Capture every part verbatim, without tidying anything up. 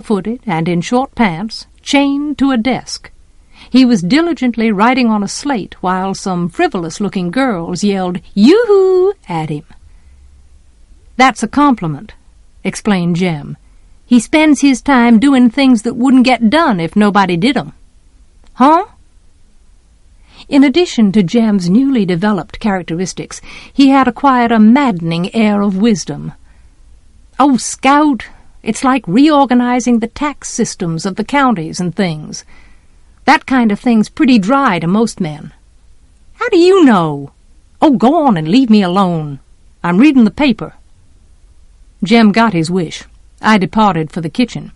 barefooted and in short pants, chained to a desk. He was diligently writing on a slate while some frivolous-looking girls yelled "Yoo-hoo!" at him. "That's a compliment," explained Jem. "He spends his time doing things that wouldn't get done if nobody did 'em." "Huh?" In addition to Jem's newly developed characteristics, he had acquired a maddening air of wisdom. "Oh, Scout, it's like reorganizing the tax systems of the counties and things. That kind of thing's pretty dry to most men." "How do you know?" "Oh, go on and leave me alone. I'm reading the paper." Jem got his wish. I departed for the kitchen.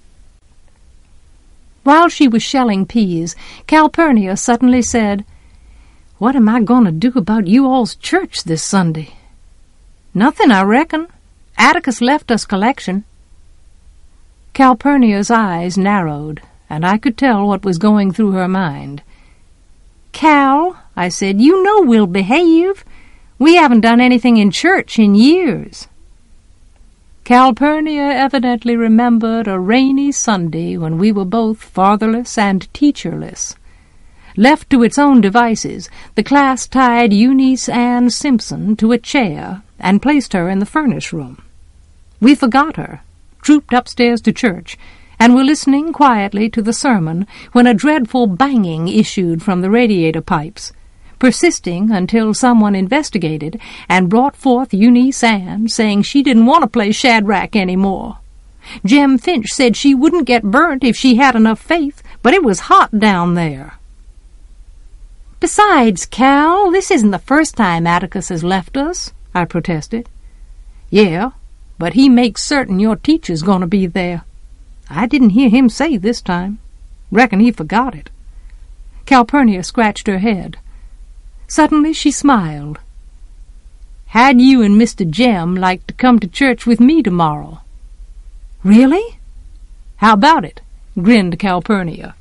While she was shelling peas, Calpurnia suddenly said, "What am I going to do about you-all's church this Sunday?" "Nothing, I reckon. Atticus left us collection." Calpurnia's eyes narrowed, and I could tell what was going through her mind. "Cal," I said, "you know we'll behave. We haven't done anything in church in years." Calpurnia evidently remembered a rainy Sunday when we were both fatherless and teacherless. Left to its own devices, the class tied Eunice Ann Simpson to a chair and placed her in the furnace room. We forgot her, trooped upstairs to church, and were listening quietly to the sermon when a dreadful banging issued from the radiator pipes, persisting until someone investigated and brought forth Eunice Ann, saying she didn't want to play Shadrach any more. Jem Finch said she wouldn't get burnt if she had enough faith, but it was hot down there. "Besides, Cal, this isn't the first time Atticus has left us," I protested. "Yeah, but he makes certain your teacher's going to be there. I didn't hear him say this time. Reckon he forgot it." Calpurnia scratched her head. Suddenly she smiled. "How'd you and Mister Jem like to come to church with me tomorrow?" "Really?" "How about it?" grinned Calpurnia.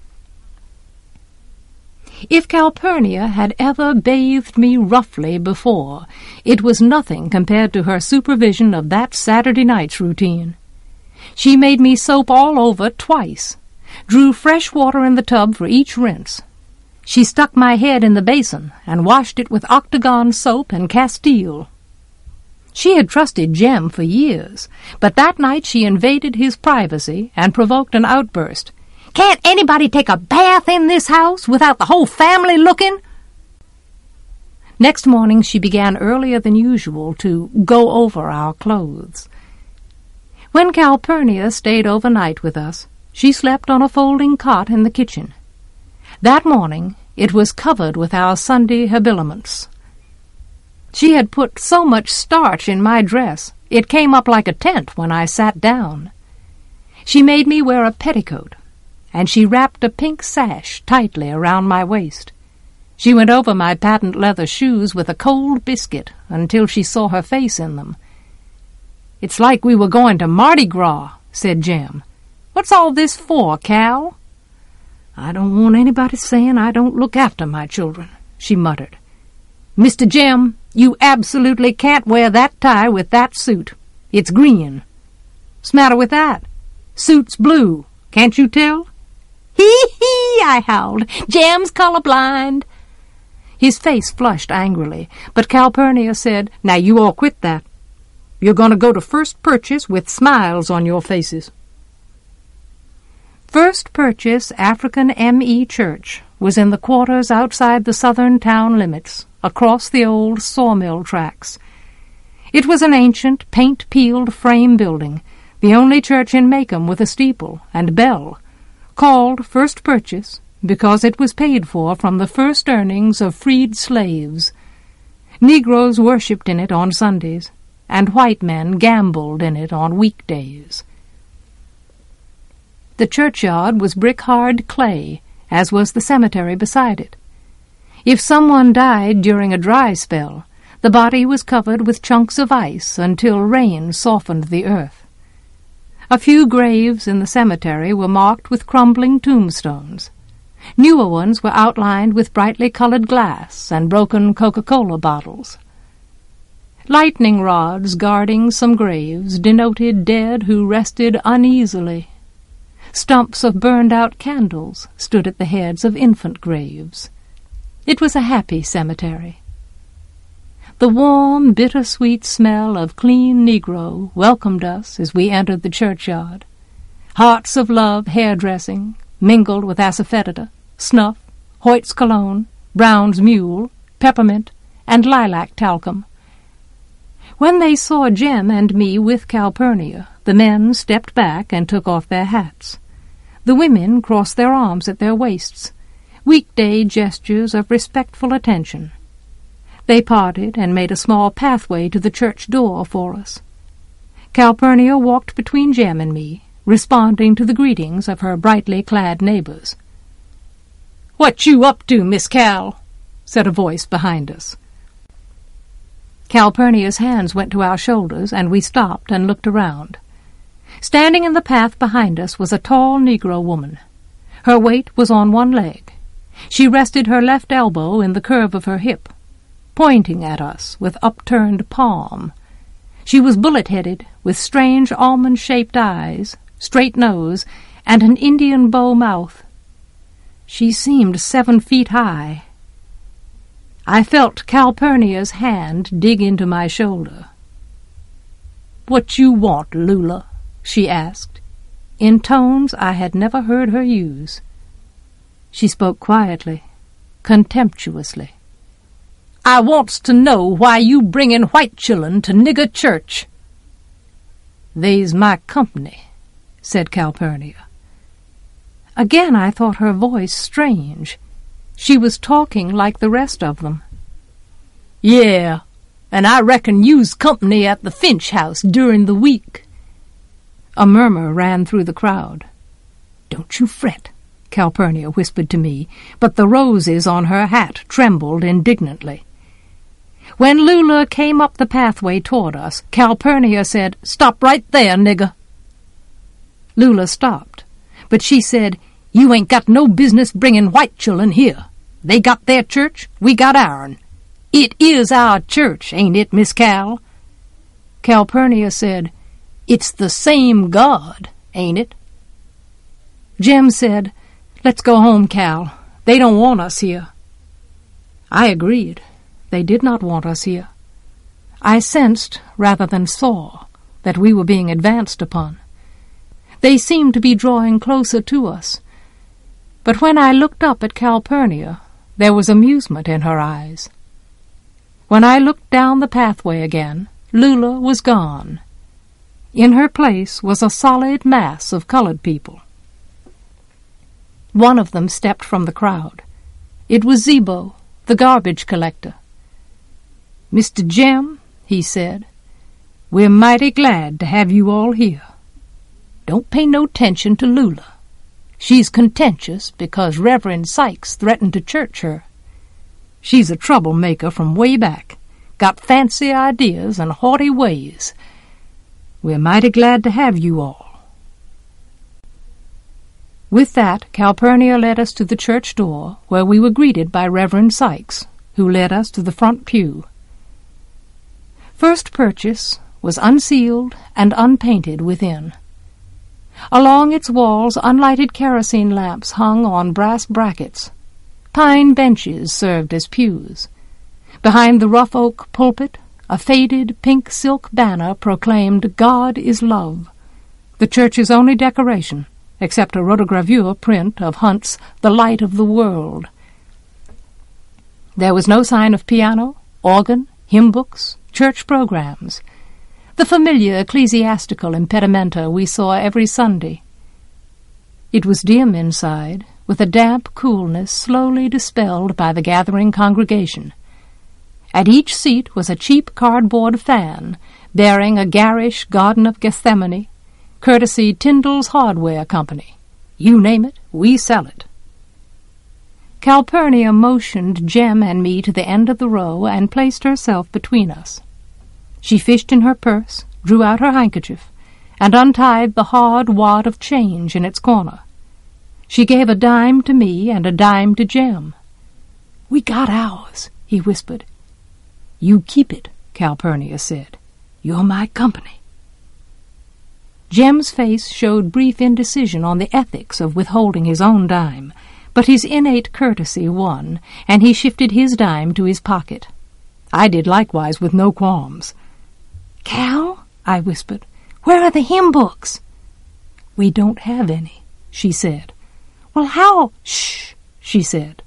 If Calpurnia had ever bathed me roughly before, it was nothing compared to her supervision of that Saturday night's routine. She made me soap all over twice, drew fresh water in the tub for each rinse. She stuck my head in the basin and washed it with Octagon soap and Castile. She had trusted Jem for years, but that night she invaded his privacy and provoked an outburst. "Can't anybody take a bath in this house without the whole family looking?" Next morning she began earlier than usual to go over our clothes. When Calpurnia stayed overnight with us, she slept on a folding cot in the kitchen. That morning it was covered with our Sunday habiliments. She had put so much starch in my dress it came up like a tent when I sat down. She made me wear a petticoat, and she wrapped a pink sash tightly around my waist. She went over my patent leather shoes with a cold biscuit until she saw her face in them. "It's like we were going to Mardi Gras," said Jem. "What's all this for, Cal?" "I don't want anybody saying I don't look after my children," she muttered. "Mister Jem, you absolutely can't wear that tie with that suit. It's green." "What's the matter with that?" "Suit's blue. Can't you tell?" "Hee-hee!" I howled. "Jem's colorblind." His face flushed angrily, but Calpurnia said, "Now you all quit that. You're going to go to First Purchase with smiles on your faces." First Purchase African M E Church was in the quarters outside the southern town limits, across the old sawmill tracks. It was an ancient, paint-peeled frame building, the only church in Macomb with a steeple and bell, called First Purchase because it was paid for from the first earnings of freed slaves. Negroes worshipped in it on Sundays, and white men gambled in it on weekdays. The churchyard was brick-hard clay, as was the cemetery beside it. If someone died during a dry spell, the body was covered with chunks of ice until rain softened the earth. A few graves in the cemetery were marked with crumbling tombstones. Newer ones were outlined with brightly colored glass and broken Coca-Cola bottles. Lightning rods guarding some graves denoted dead who rested uneasily. Stumps of burned-out candles stood at the heads of infant graves. It was a happy cemetery. The warm, bitter-sweet smell of clean Negro welcomed us as we entered the churchyard. Hearts of Love hair-dressing mingled with asafoetida, snuff, Hoyt's cologne, Brown's mule, peppermint, and lilac talcum. When they saw Jem and me with Calpurnia, the men stepped back and took off their hats. The women crossed their arms at their waists, weekday gestures of respectful attention. They parted and made a small pathway to the church door for us. Calpurnia walked between Jem and me, responding to the greetings of her brightly clad neighbors. "What you up to, Miss Cal?" said a voice behind us. Calpurnia's hands went to our shoulders, and we stopped and looked around. Standing in the path behind us was a tall Negro woman. Her weight was on one leg. She rested her left elbow in the curve of her hip, pointing at us with upturned palm. She was bullet-headed, with strange almond-shaped eyes, straight nose, and an Indian bow mouth. She seemed seven feet high. I felt Calpurnia's hand dig into my shoulder. "What you want, Lula?" she asked, in tones I had never heard her use. She spoke quietly, contemptuously. "I wants to know why you bringin' white chillun to nigger church." "They's my company," said Calpurnia. Again I thought her voice strange. She was talking like the rest of them. "Yeah, and I reckon you's company at the Finch house during the week." A murmur ran through the crowd. "Don't you fret," Calpurnia whispered to me, but the roses on her hat trembled indignantly. When Lula came up the pathway toward us, Calpurnia said, "Stop right there, nigger." Lula stopped, but she said, "You ain't got no business bringin' white chillun here. They got their church, we got ourn. It is our church, ain't it, Miss Cal?" Calpurnia said, "It's the same God, ain't it?" Jem said, "Let's go home, Cal. They don't want us here." I agreed. They did not want us here. I sensed, rather than saw, that we were being advanced upon. They seemed to be drawing closer to us. But when I looked up at Calpurnia, there was amusement in her eyes. When I looked down the pathway again, Lula was gone. In her place was a solid mass of colored people. One of them stepped from the crowd. It was Zebo, the garbage collector. "Mister Jem," he said, "we're mighty glad to have you all here. Don't pay no attention to Lula. She's contentious because Reverend Sykes threatened to church her. She's a troublemaker from way back, got fancy ideas and haughty ways. We're mighty glad to have you all." With that, Calpurnia led us to the church door, where we were greeted by Reverend Sykes, who led us to the front pew. First Purchase was unsealed and unpainted within. Along its walls, unlighted kerosene lamps hung on brass brackets. Pine benches served as pews. Behind the rough oak pulpit, a faded pink silk banner proclaimed "God is Love," the church's only decoration, except a rotogravure print of Hunt's "The Light of the World." There was no sign of piano, organ, hymn books, church programs, the familiar ecclesiastical impedimenta we saw every Sunday. It was dim inside, with a damp coolness slowly dispelled by the gathering congregation. At each seat was a cheap cardboard fan, bearing a garish Garden of Gethsemane, courtesy Tyndall's Hardware Company. You name it, we sell it. Calpurnia motioned Jem and me to the end of the row and placed herself between us. She fished in her purse, drew out her handkerchief, and untied the hard wad of change in its corner. She gave a dime to me and a dime to Jem. "We got ours," he whispered. "You keep it," Calpurnia said. "You're my company." Jem's face showed brief indecision on the ethics of withholding his own dime, but his innate courtesy won, and he shifted his dime to his pocket. I did likewise with no qualms. "Cal," I whispered, "where are the hymn books?" "We don't have any," she said. "Well, how—" "Shh," she said.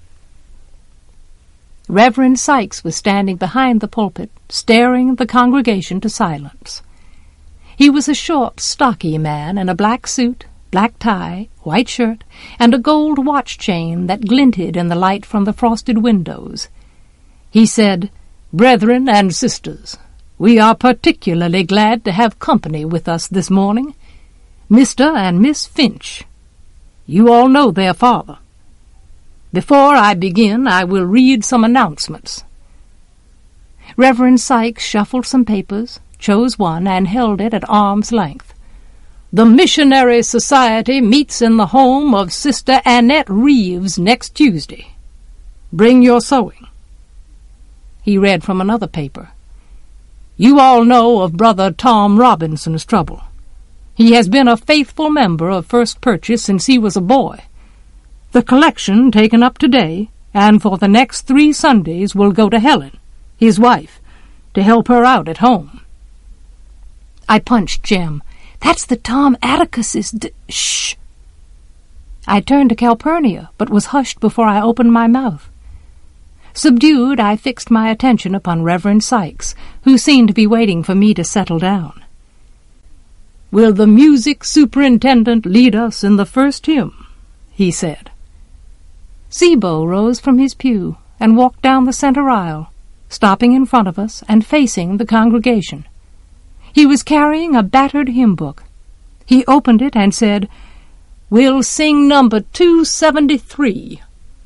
Reverend Sykes was standing behind the pulpit, staring the congregation to silence. He was a short, stocky man in a black suit, black tie, white shirt, and a gold watch chain that glinted in the light from the frosted windows. He said, "Brethren and sisters, we are particularly glad to have company with us this morning. Mister and Miss Finch. You all know their father. Before I begin, I will read some announcements." Reverend Sykes shuffled some papers, chose one, and held it at arm's length. "The Missionary Society meets in the home of Sister Annette Reeves next Tuesday. Bring your sewing." He read from another paper. "You all know of Brother Tom Robinson's trouble. He has been a faithful member of First Purchase since he was a boy. The collection taken up today, and for the next three Sundays, will go to Helen, his wife, to help her out at home." I punched Jem. "That's the Tom Atticus's d— Shh!" I turned to Calpurnia, but was hushed before I opened my mouth. Subdued, I fixed my attention upon Reverend Sykes, who seemed to be waiting for me to settle down. "Will the music superintendent lead us in the first hymn?" he said. Zibo rose from his pew and walked down the center aisle, stopping in front of us and facing the congregation. He was carrying a battered hymn book. He opened it and said, "We'll sing number two seventy-three.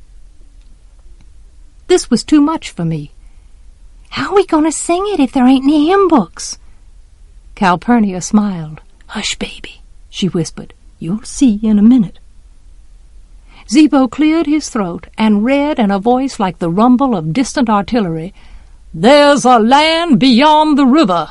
This was too much for me. "How are we going to sing it if there ain't any hymn books?" Calpurnia smiled. "Hush, baby," she whispered. "You'll see in a minute." Zibo cleared his throat and read in a voice like the rumble of distant artillery, "There's a land beyond the river."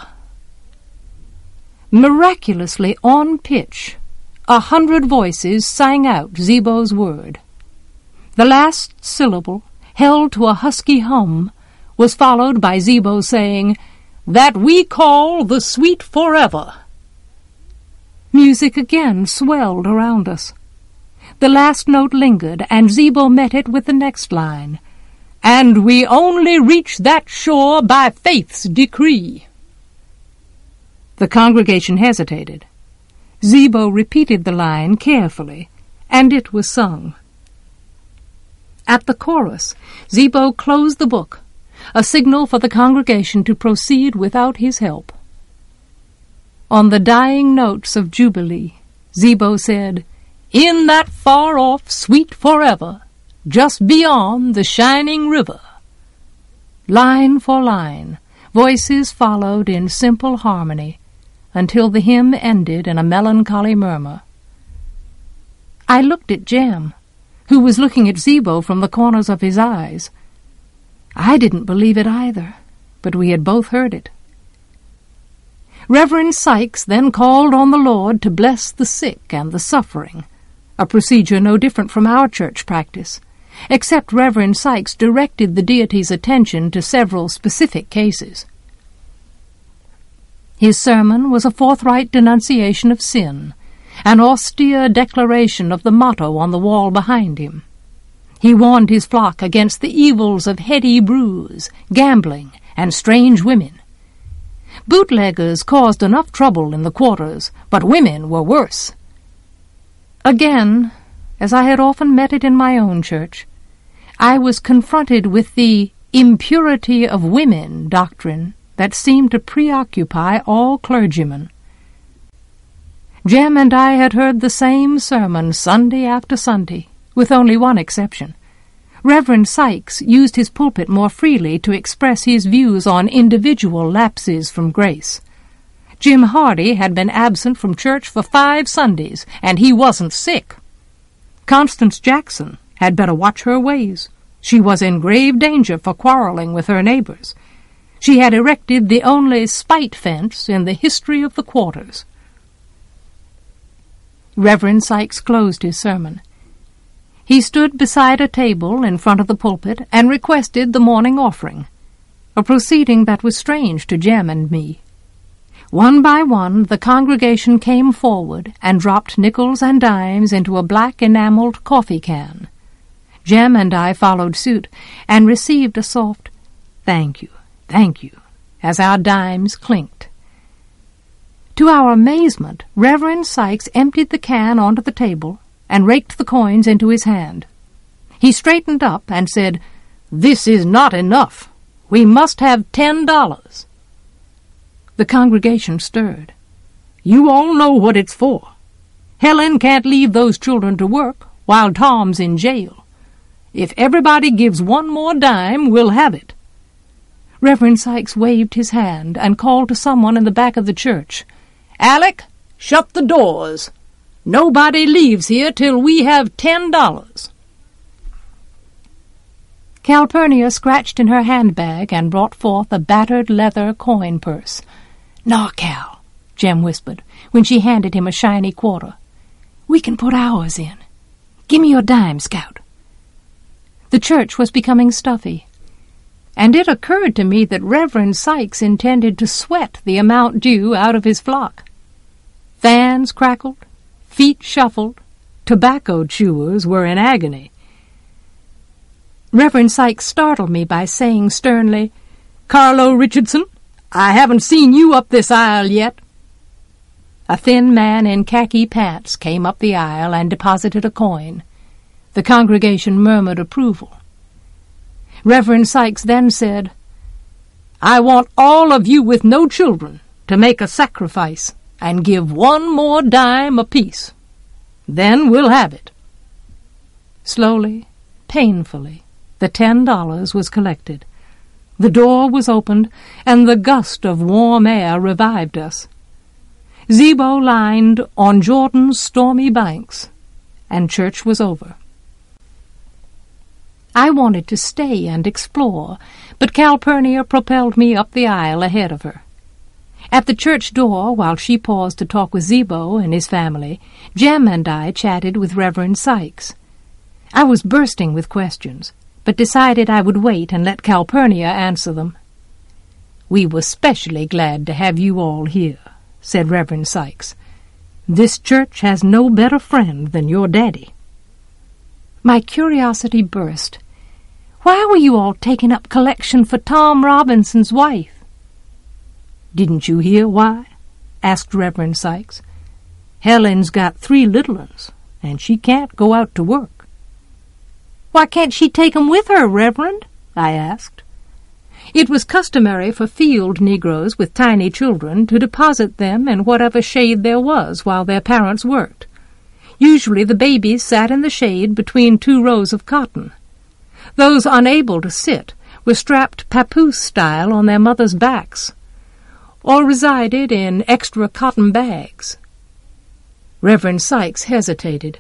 Miraculously on pitch, a hundred voices sang out Zibo's word. The last syllable, held to a husky hum, was followed by Zibo saying, "That we call the sweet forever." Music again swelled around us. The last note lingered, and Zibo met it with the next line, "And we only reach that shore by faith's decree." The congregation hesitated. Zibo repeated the line carefully, and it was sung. At the chorus, Zibo closed the book, a signal for the congregation to proceed without his help. On the dying notes of jubilee, Zibo said, "In that far-off sweet forever, just beyond the shining river." Line for line, voices followed in simple harmony, until the hymn ended in a melancholy murmur. I looked at Jem, who was looking at Zibo from the corners of his eyes. I didn't believe it either, but we had both heard it. Reverend Sykes then called on the Lord to bless the sick and the suffering, a procedure no different from our church practice, except Reverend Sykes directed the deity's attention to several specific cases. His sermon was a forthright denunciation of sin, an austere declaration of the motto on the wall behind him. He warned his flock against the evils of heady brews, gambling, and strange women. Bootleggers caused enough trouble in the quarters, but women were worse. Again, as I had often met it in my own church, I was confronted with the impurity of women doctrine that seemed to preoccupy all clergymen. Jem and I had heard the same sermon Sunday after Sunday, with only one exception. Reverend Sykes used his pulpit more freely to express his views on individual lapses from grace. Jim Hardy had been absent from church for five Sundays, and he wasn't sick. Constance Jackson had better watch her ways. She was in grave danger for quarreling with her neighbors. She had erected the only spite fence in the history of the quarters. Reverend Sykes closed his sermon. He stood beside a table in front of the pulpit and requested the morning offering, a proceeding that was strange to Jem and me. One by one the congregation came forward and dropped nickels and dimes into a black enameled coffee can. Jem and I followed suit and received a soft "Thank you, thank you," as our dimes clinked. To our amazement, Reverend Sykes emptied the can onto the table and raked the coins into his hand. He straightened up and said, "This is not enough. We must have ten dollars." The congregation stirred. "You all know what it's for. Helen can't leave those children to work while Tom's in jail. If everybody gives one more dime, we'll have it." Reverend Sykes waved his hand and called to someone in the back of the church, "Alec, shut the doors. Nobody leaves here till we have ten dollars." Calpurnia scratched in her handbag and brought forth a battered leather coin purse. "Now, Cal," Jem whispered, when she handed him a shiny quarter. "We can put ours in. Give me your dime, Scout." The church was becoming stuffy, and it occurred to me that Reverend Sykes intended to sweat the amount due out of his flock. Fans crackled, feet shuffled, tobacco chewers were in agony. Reverend Sykes startled me by saying sternly, "Carlo Richardson, I haven't seen you up this aisle yet." A thin man in khaki pants came up the aisle and deposited a coin. The congregation murmured approval. Reverend Sykes then said, "I want all of you with no children to make a sacrifice and give one more dime apiece. Then we'll have it." Slowly, painfully, the ten dollars was collected. The door was opened, and the gust of warm air revived us. Zebo lined on Jordan's stormy banks, and church was over. I wanted to stay and explore, but Calpurnia propelled me up the aisle ahead of her. At the church door, while she paused to talk with Zebo and his family, Jem and I chatted with Reverend Sykes. I was bursting with questions, but decided I would wait and let Calpurnia answer them. "We were specially glad to have you all here," said Reverend Sykes. "This church has no better friend than your daddy." My curiosity burst. "Why were you all taking up collection for Tom Robinson's wife?" "Didn't you hear why?" asked Reverend Sykes. "Helen's got three little uns, and she can't go out to work." "Why can't she take 'em with her, Reverend?" I asked. It was customary for field Negroes with tiny children to deposit them in whatever shade there was while their parents worked. Usually the babies sat in the shade between two rows of cotton. Those unable to sit were strapped papoose style on their mothers' backs, or resided in extra cotton bags. Reverend Sykes hesitated.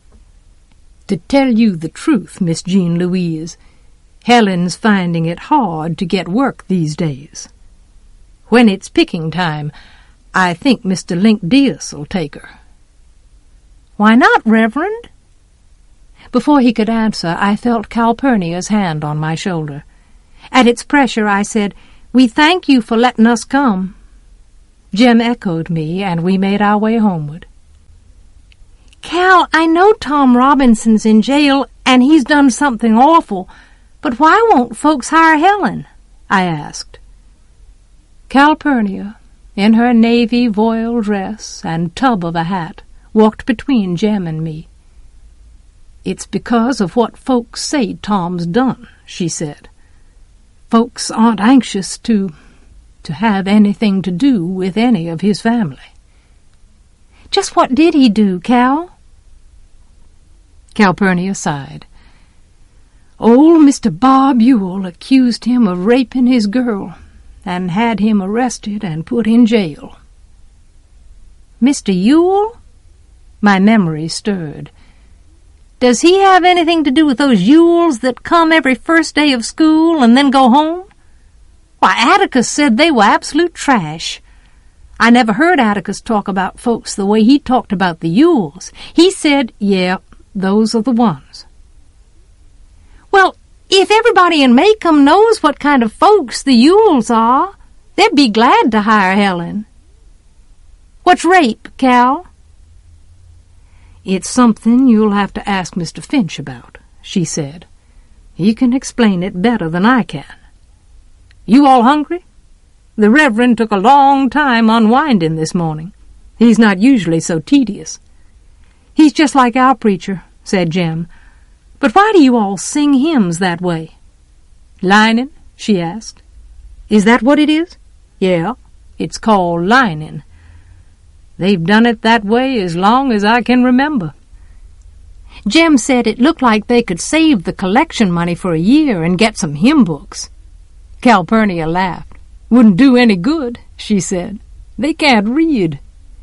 "To tell you the truth, Miss Jean Louise, Helen's finding it hard to get work these days. When it's picking time, I think Mister Link Dias'll take her." "Why not, Reverend?" Before he could answer, I felt Calpurnia's hand on my shoulder. At its pressure, I said, "We thank you for letting us come." Jem echoed me, and we made our way homeward. "Cal, I know Tom Robinson's in jail, and he's done something awful, but why won't folks hire Helen?" I asked. Calpurnia, in her navy voile dress and tub of a hat, walked between Jem and me. "It's because of what folks say Tom's done," she said. "Folks aren't anxious to, to have anything to do with any of his family." "Just what did he do, Cal?" Calpurnia sighed. "Old Mister Bob Ewell accused him of raping his girl, and had him arrested and put in jail." "Mister Ewell?" My memory stirred. "Does he have anything to do with those Ewells that come every first day of school and then go home? Why, Atticus said they were absolute trash. I never heard Atticus talk about folks the way he talked about the Yules. He said, yeah, those are the ones. Well, if everybody in Maycomb knows what kind of folks the Yules are, they'd be glad to hire Helen. What's rape, Cal? It's something you'll have to ask Mister Finch about, she said. He can explain it better than I can. You all hungry? The Reverend took a long time unwinding this morning. He's not usually so tedious. He's just like our preacher, said Jem. But why do you all sing hymns that way? Lining? She asked. Is that what it is? Yeah, it's called lining. They've done it that way as long as I can remember. Jem said it looked like they could save the collection money for a year and get some hymn books. Calpurnia laughed. Wouldn't do any good, she said. They can't read.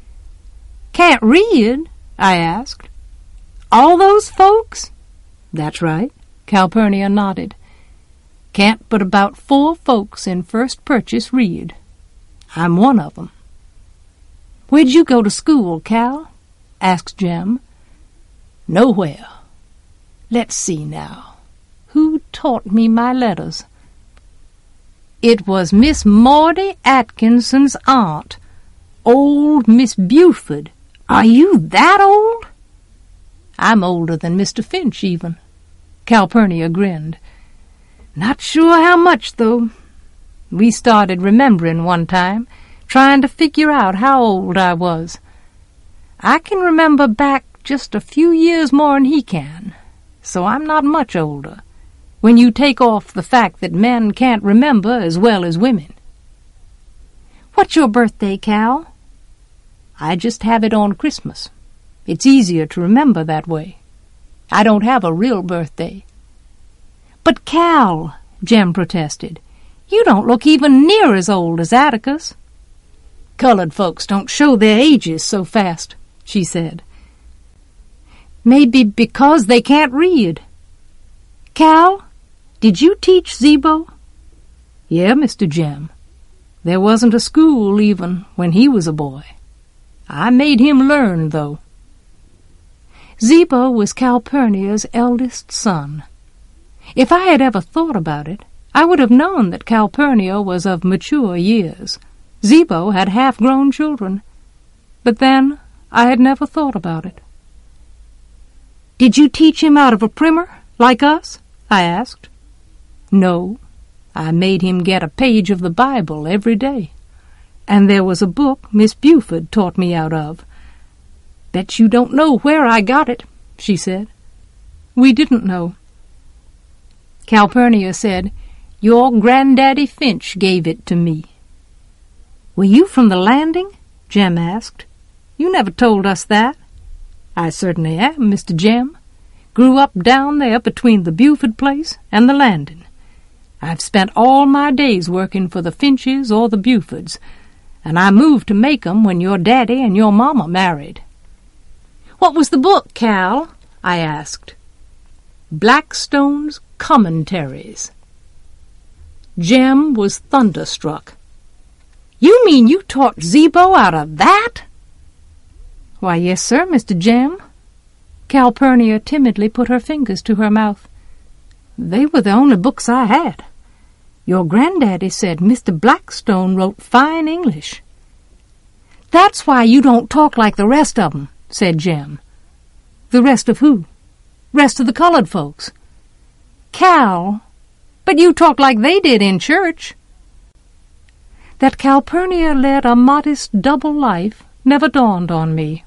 Can't read? I asked. All those folks? That's right, Calpurnia nodded. Can't but about four folks in First Purchase read. I'm one of them. Where'd you go to school, Cal? Asked Jem. Nowhere. Let's see now. Who taught me my letters? It was Miss Maudie Atkinson's aunt, old Miss Buford. Are you that old? I'm older than Mister Finch, even. Calpurnia grinned. Not sure how much, though. We started remembering one time, trying to figure out how old I was. I can remember back just a few years more'n he can, so I'm not much older, when you take off the fact that men can't remember as well as women. What's your birthday, Cal? I just have it on Christmas. It's easier to remember that way. I don't have a real birthday. But, Cal, Jem protested, you don't look even near as old as Atticus. Colored folks don't show their ages so fast, she said. Maybe because they can't read. Cal, did you teach Zebo? Yeah, Mister Jem. There wasn't a school even when he was a boy. I made him learn, though. Zebo was Calpurnia's eldest son. If I had ever thought about it, I would have known that Calpurnia was of mature years. Zebo had half-grown children. But then I had never thought about it. Did you teach him out of a primer, like us? I asked. No, I made him get a page of the Bible every day. And there was a book Miss Buford taught me out of. Bet you don't know where I got it, she said. We didn't know. Calpurnia said, Your Granddaddy Finch gave it to me. Were you from the Landing? Jem asked. You never told us that. I certainly am, Mister Jem. Grew up down there between the Buford place and the Landing. I've spent all my days working for the Finches or the Bufords, and I moved to Maycomb when your daddy and your mama married. What was the book, Cal? I asked. Blackstone's Commentaries. Jem was thunderstruck. You mean you taught Zebo out of that? Why, yes, sir, Mister Jem. Calpurnia timidly put her fingers to her mouth. They were the only books I had. Your granddaddy said Mister Blackstone wrote fine English. That's why you don't talk like the rest of 'em, said Jem. The rest of who? Rest of the colored folks. Cal, but you talk like they did in church. That Calpurnia led a modest double life never dawned on me.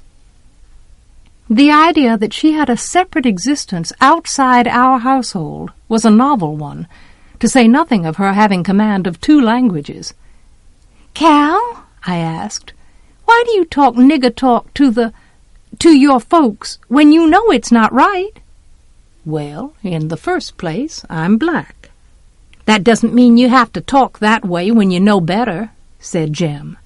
The idea that she had a separate existence outside our household was a novel one, to say nothing of her having command of two languages. Cal, I asked, why do you talk nigger talk to the, to your folks when you know it's not right? Well, in the first place, I'm black. That doesn't mean you have to talk that way when you know better, said Jem.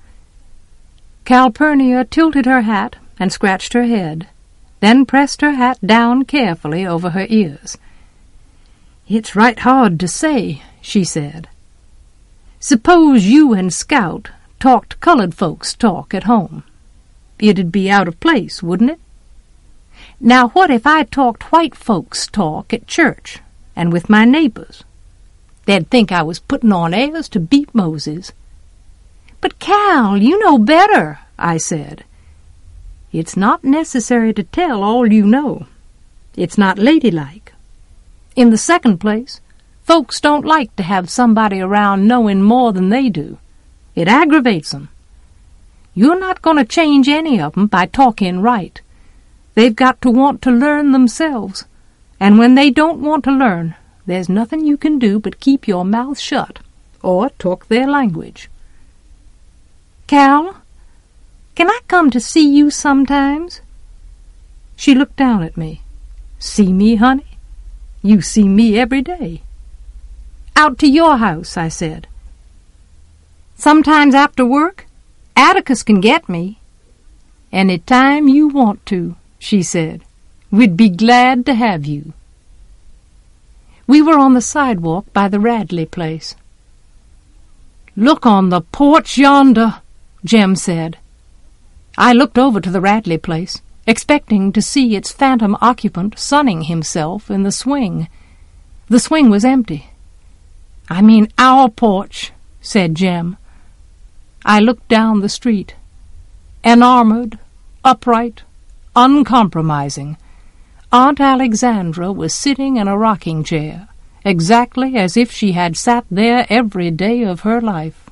Calpurnia tilted her hat and scratched her head, then pressed her hat down carefully over her ears. It's right hard to say, she said. Suppose you and Scout talked colored folks' talk at home. It'd be out of place, wouldn't it? Now what if I talked white folks' talk at church and with my neighbors? They'd think I was putting on airs to beat Moses. But, Cal, you know better, I said. It's not necessary to tell all you know. It's not ladylike. In the second place, folks don't like to have somebody around knowing more than they do. It aggravates 'em. You're not going to change any of 'em by talking right. They've got to want to learn themselves, and when they don't want to learn, there's nothing you can do but keep your mouth shut, or talk their language. Cal, can I come to see you sometimes? She looked down at me. See me, honey? You see me every day. Out to your house, I said. Sometimes after work, Atticus can get me. Any time you want to, she said. We'd be glad to have you. We were on the sidewalk by the Radley place. Look on the porch yonder, Jem said. I looked over to the Radley place, expecting to see its phantom occupant sunning himself in the swing. The swing was empty. I mean our porch, said Jem. I looked down the street. Enarmored, upright, uncompromising, Aunt Alexandra was sitting in a rocking chair, exactly as if she had sat there every day of her life.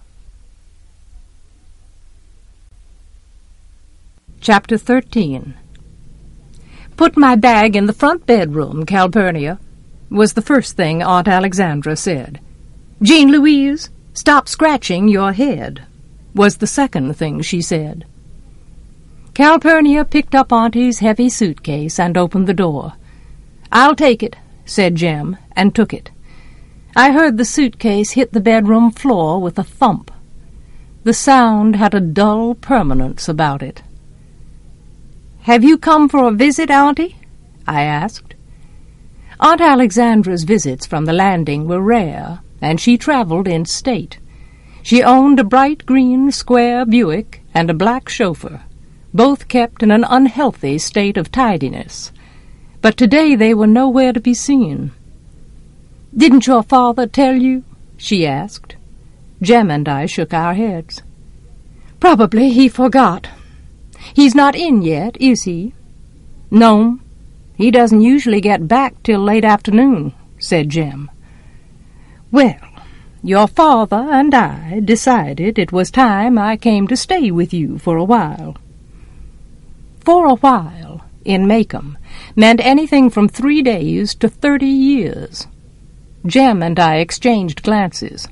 Chapter thirteen. Put my bag in the front bedroom, Calpurnia, was the first thing Aunt Alexandra said. Jean Louise, stop scratching your head, was the second thing she said. Calpurnia picked up Auntie's heavy suitcase and opened the door. I'll take it, said Jem, and took it. I heard the suitcase hit the bedroom floor with a thump. The sound had a dull permanence about it. Have you come for a visit, Auntie? I asked. Aunt Alexandra's visits from the landing were rare, and she traveled in state. She owned a bright green square Buick and a black chauffeur, both kept in an unhealthy state of tidiness. But today they were nowhere to be seen. Didn't your father tell you? She asked. Jem and I shook our heads. Probably he forgot. He's not in yet, is he? No, he doesn't usually get back till late afternoon, said Jem. Well, your father and I decided it was time I came to stay with you for a while. For a while, in Macomb, meant anything from three days to thirty years. Jem and I exchanged glances.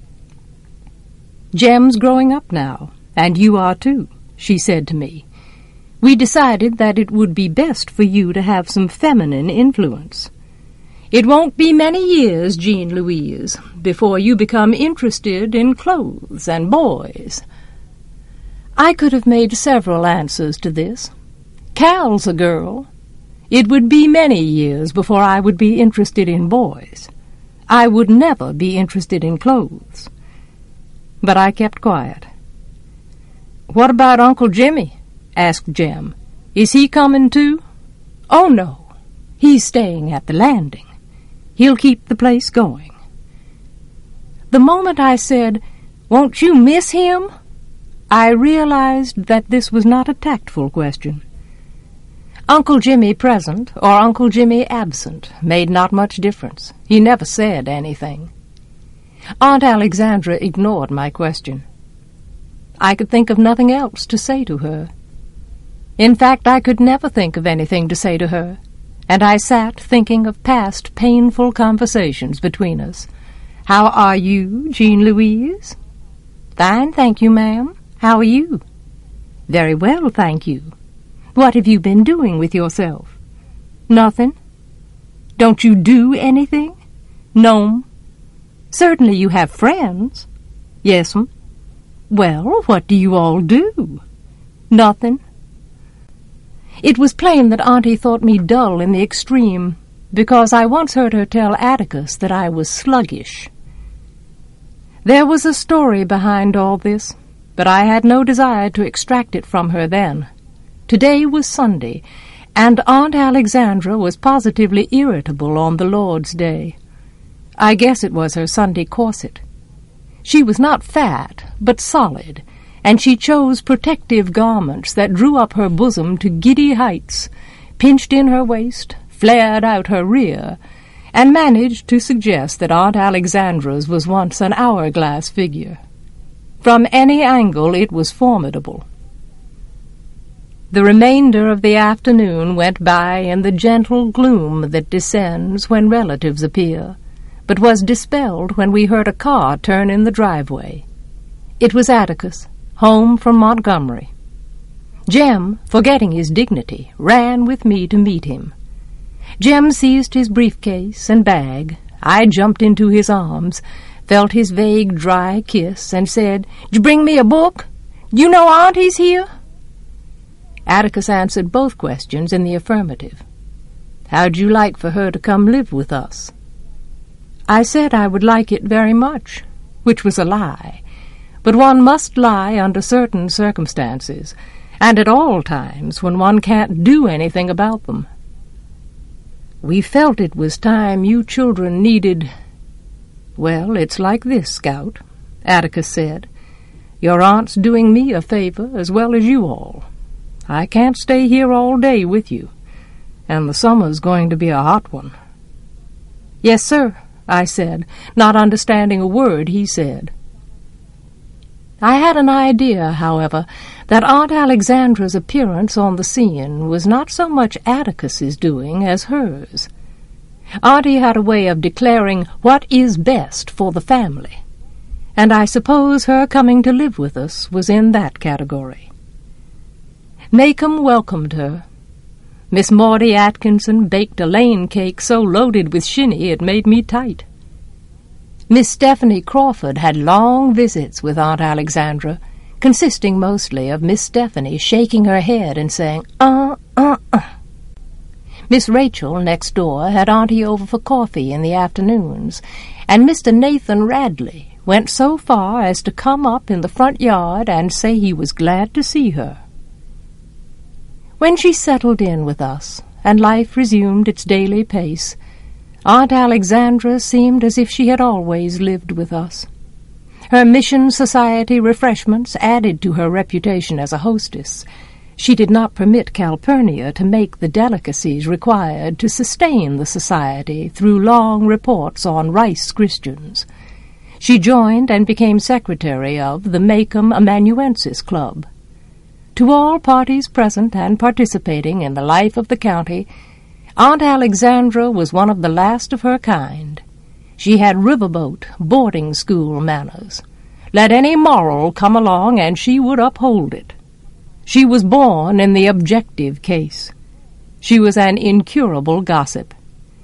Jem's growing up now, and you are too, she said to me. We decided that it would be best for you to have some feminine influence. It won't be many years, Jean Louise, before you become interested in clothes and boys. I could have made several answers to this. Cal's a girl. It would be many years before I would be interested in boys. I would never be interested in clothes. But I kept quiet. What about Uncle Jimmy? Asked Jem. Is he coming too? Oh, no. He's staying at the landing. He'll keep the place going. The moment I said, Won't you miss him? I realized that this was not a tactful question. Uncle Jimmy present or Uncle Jimmy absent made not much difference. He never said anything. Aunt Alexandra ignored my question. I could think of nothing else to say to her. In fact, I could never think of anything to say to her, and I sat thinking of past painful conversations between us. How are you, Jean Louise? Fine, thank you, ma'am. How are you? Very well, thank you. What have you been doing with yourself? Nothing. Don't you do anything? No'm. Certainly you have friends. Yes'm. Well, what do you all do? Nothing. It was plain that Auntie thought me dull in the extreme, because I once heard her tell Atticus that I was sluggish. There was a story behind all this, but I had no desire to extract it from her then. Today was Sunday, and Aunt Alexandra was positively irritable on the Lord's Day. I guess it was her Sunday corset. She was not fat, but solid, and she chose protective garments that drew up her bosom to giddy heights, pinched in her waist, flared out her rear, and managed to suggest that Aunt Alexandra's was once an hourglass figure. From any angle it was formidable. The remainder of the afternoon went by in the gentle gloom that descends when relatives appear, but was dispelled when we heard a car turn in the driveway. It was Atticus, home from Montgomery. Jem, forgetting his dignity, ran with me to meet him. Jem seized his briefcase and bag. I jumped into his arms, felt his vague, dry kiss, and said, "Did you bring me a book? You know Auntie's here?" Atticus answered both questions in the affirmative. "How'd you like for her to come live with us?" I said I would like it very much, which was a lie, but one must lie under certain circumstances, and at all times when one can't do anything about them. "We felt it was time you children needed—" "Well, it's like this, Scout," Atticus said. "Your aunt's doing me a favor as well as you all. I can't stay here all day with you, and the summer's going to be a hot one." "Yes, sir," I said, not understanding a word he said. I had an idea, however, that Aunt Alexandra's appearance on the scene was not so much Atticus's doing as hers. Auntie had a way of declaring what is best for the family, and I suppose her coming to live with us was in that category. Maycomb welcomed her. Miss Maudie Atkinson baked a Lane cake so loaded with shinny it made me tight. Miss Stephanie Crawford had long visits with Aunt Alexandra, consisting mostly of Miss Stephanie shaking her head and saying, uh, uh, uh. Miss Rachel, next door, had Auntie over for coffee in the afternoons, and Mister Nathan Radley went so far as to come up in the front yard and say he was glad to see her. When she settled in with us, and life resumed its daily pace, Aunt Alexandra seemed as if she had always lived with us. Her Mission Society refreshments added to her reputation as a hostess. She did not permit Calpurnia to make the delicacies required to sustain the society through long reports on rice Christians. She joined and became secretary of the Maycomb Amanuensis Club. To all parties present and participating in the life of the county, Aunt Alexandra was one of the last of her kind. She had riverboat, boarding school manners. Let any moral come along and she would uphold it. She was born in the objective case. She was an incurable gossip.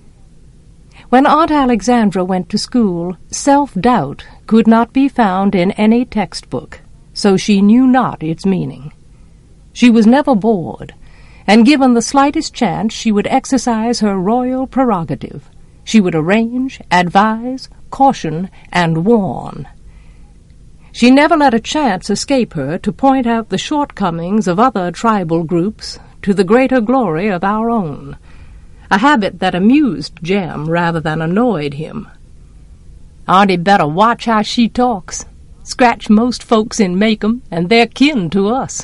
When Aunt Alexandra went to school, self-doubt could not be found in any textbook, so she knew not its meaning. She was never bored, and given the slightest chance she would exercise her royal prerogative. She would arrange, advise, caution, and warn. She never let a chance escape her to point out the shortcomings of other tribal groups to the greater glory of our own, a habit that amused Jem rather than annoyed him. "Auntie better watch how she talks. Scratch most folks in Maycomb, and they're kin to us."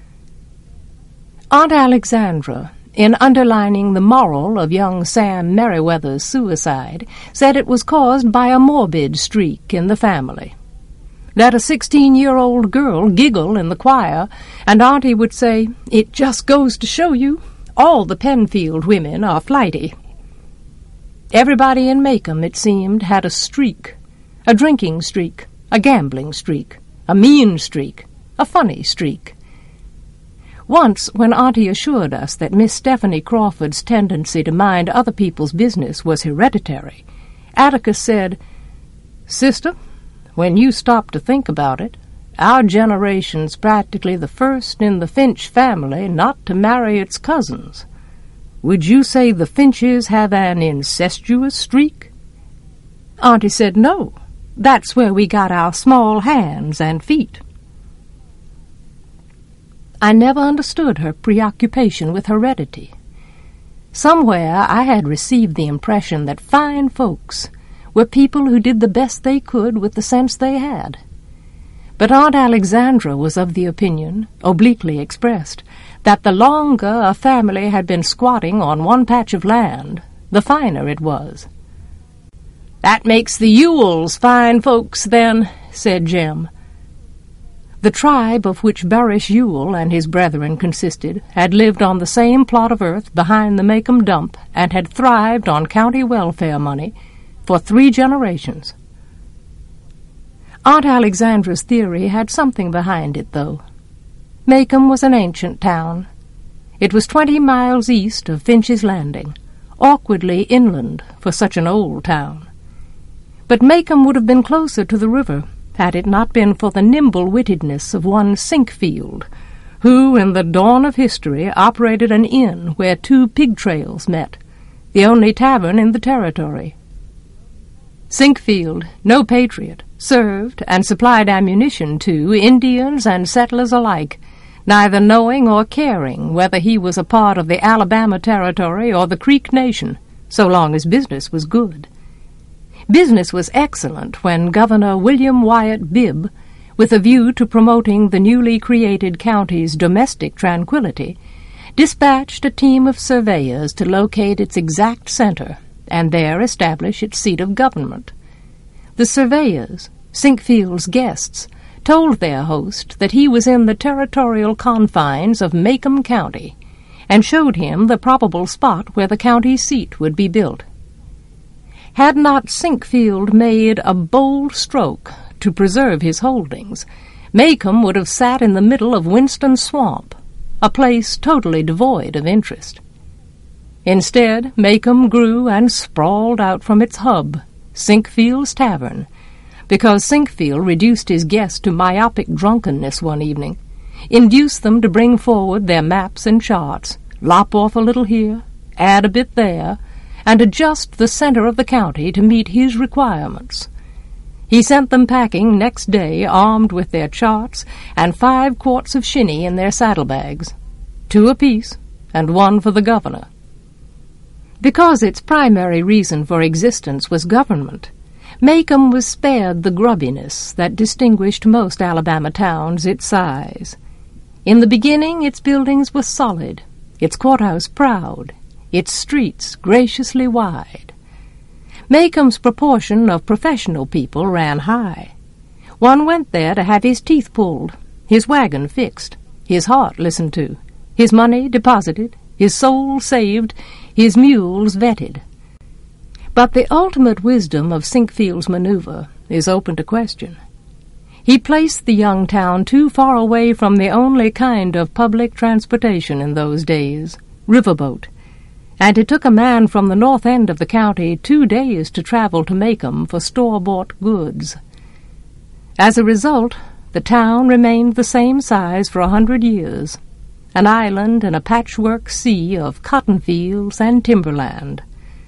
Aunt Alexandra, in underlining the moral of young Sam Merriweather's suicide, said it was caused by a morbid streak in the family. Let a sixteen-year-old girl giggle in the choir, and Auntie would say, "It just goes to show you, all the Penfield women are flighty." Everybody in Maycomb, it seemed, had a streak, a drinking streak, a gambling streak, a mean streak, a funny streak. Once, when Auntie assured us that Miss Stephanie Crawford's tendency to mind other people's business was hereditary, Atticus said, "Sister, when you stop to think about it, our generation's practically the first in the Finch family not to marry its cousins. Would you say the Finches have an incestuous streak?" Auntie said, "No, that's where we got our small hands and feet." I never understood her preoccupation with heredity. Somewhere I had received the impression that fine folks were people who did the best they could with the sense they had. But Aunt Alexandra was of the opinion, obliquely expressed, that the longer a family had been squatting on one patch of land, the finer it was. "That makes the Ewells fine folks, then," said Jem. The tribe of which Barish Ewell and his brethren consisted had lived on the same plot of earth behind the Maycomb dump and had thrived on county welfare money for three generations. Aunt Alexandra's theory had something behind it, though. Maycomb was an ancient town. It was twenty miles east of Finch's Landing, awkwardly inland for such an old town. But Maycomb would have been closer to the river had it not been for the nimble-wittedness of one Sinkfield, who, in the dawn of history, operated an inn where two pig trails met, the only tavern in the territory. Sinkfield, no patriot, served and supplied ammunition to Indians and settlers alike, neither knowing or caring whether he was a part of the Alabama Territory or the Creek Nation, so long as business was good. Business was excellent when Governor William Wyatt Bibb, with a view to promoting the newly created county's domestic tranquility, dispatched a team of surveyors to locate its exact center and there establish its seat of government. The surveyors, Sinkfield's guests, told their host that he was in the territorial confines of Maycomb County, and showed him the probable spot where the county seat would be built. Had not Sinkfield made a bold stroke to preserve his holdings, Maycomb would have sat in the middle of Winston Swamp, a place totally devoid of interest. Instead, Maycomb grew and sprawled out from its hub, Sinkfield's Tavern, because Sinkfield reduced his guests to myopic drunkenness one evening, induced them to bring forward their maps and charts, lop off a little here, add a bit there, and adjust the center of the county to meet his requirements. He sent them packing next day armed with their charts and five quarts of shinny in their saddlebags, two apiece, and one for the governor. Because its primary reason for existence was government, Maycomb was spared the grubbiness that distinguished most Alabama towns its size. In the beginning its buildings were solid, its courthouse proud, its streets graciously wide. Maycomb's proportion of professional people ran high. One went there to have his teeth pulled, his wagon fixed, his heart listened to, his money deposited, his soul saved, his mules vetted. But the ultimate wisdom of Sinkfield's maneuver is open to question. He placed the young town too far away from the only kind of public transportation in those days, riverboat, and it took a man from the north end of the county two days to travel to Maycomb for store-bought goods. As a result, the town remained the same size for a hundred years, an island in a patchwork sea of cotton fields and timberland.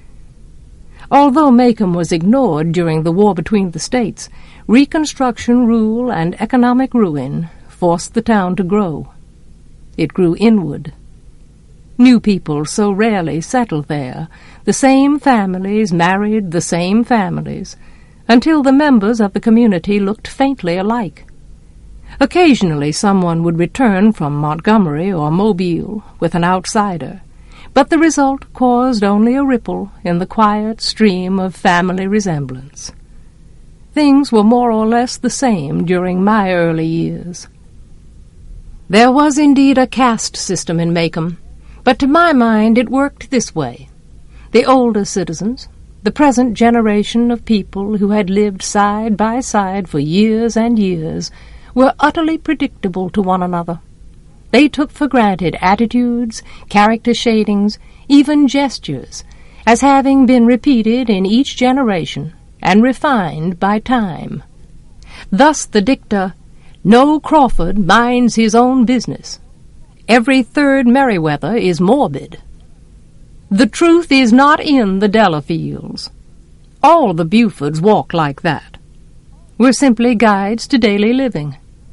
Although Maycomb was ignored during the war between the states, Reconstruction rule and economic ruin forced the town to grow. It grew inward. New people so rarely settled there, the same families married the same families, until the members of the community looked faintly alike. Occasionally someone would return from Montgomery or Mobile with an outsider, but the result caused only a ripple in the quiet stream of family resemblance. Things were more or less the same during my early years. There was indeed a caste system in Maycomb, but to my mind it worked this way. The older citizens, the present generation of people who had lived side by side for years and years, were utterly predictable to one another. They took for granted attitudes, character shadings, even gestures, as having been repeated in each generation and refined by time. Thus the dicta, "No Crawford minds his own business. Every third Merriweather is morbid. The truth is not in the Delafields. All the Bufords walk like that. We're simply guides to daily living.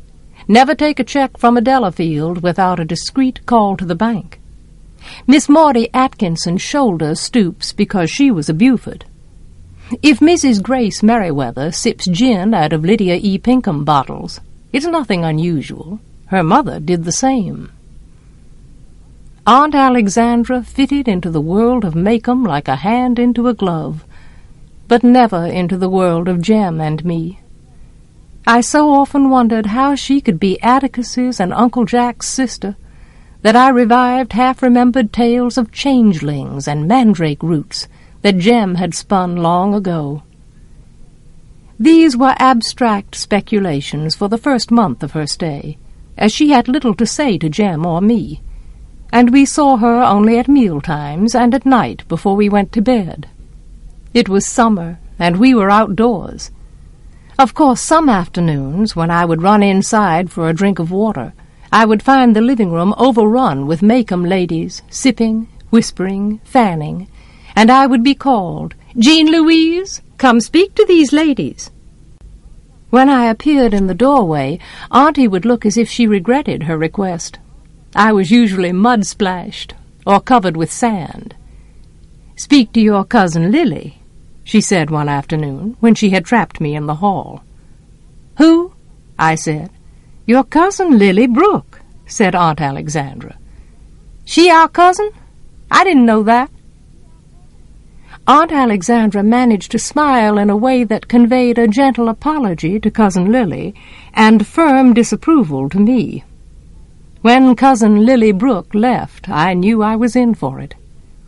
Never take a check from a Delafield without a discreet call to the bank. Miss Maudie Atkinson's shoulder stoops because she was a Buford. If Missus Grace Merriweather sips gin out of Lydia E. Pinkham bottles, it's nothing unusual. Her mother did the same. Aunt Alexandra fitted into the world of Maycomb like a hand into a glove, but never into the world of Jem and me. I so often wondered how she could be Atticus's and Uncle Jack's sister that I revived half-remembered tales of changelings and mandrake roots that Jem had spun long ago. These were abstract speculations for the first month of her stay, as she had little to say to Jem or me, and we saw her only at meal-times and at night before we went to bed. It was summer, and we were outdoors. Of course, some afternoons, when I would run inside for a drink of water, I would find the living room overrun with Maycomb ladies, sipping, whispering, fanning, and I would be called, "Jean Louise, come speak to these ladies." When I appeared in the doorway, Auntie would look as if she regretted her request. I was usually mud-splashed or covered with sand. "Speak to your cousin Lily," she said one afternoon, when she had trapped me in the hall. "Who?" I said. "Your cousin Lily Brooke," said Aunt Alexandra. "She our cousin? I didn't know that." Aunt Alexandra managed to smile in a way that conveyed a gentle apology to Cousin Lily and firm disapproval to me. When Cousin Lily Brooke left, I knew I was in for it.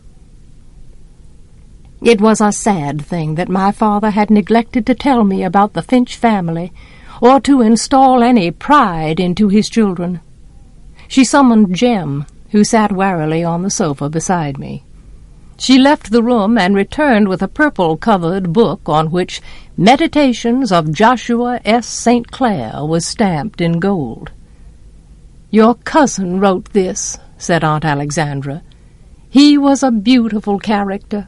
It was a sad thing that my father had neglected to tell me about the Finch family, or to install any pride into his children. She summoned Jem, who sat warily on the sofa beside me. She left the room and returned with a purple-covered book on which Meditations of Joshua S. Saint Clair was stamped in gold. "Your cousin wrote this," said Aunt Alexandra. "He was a beautiful character."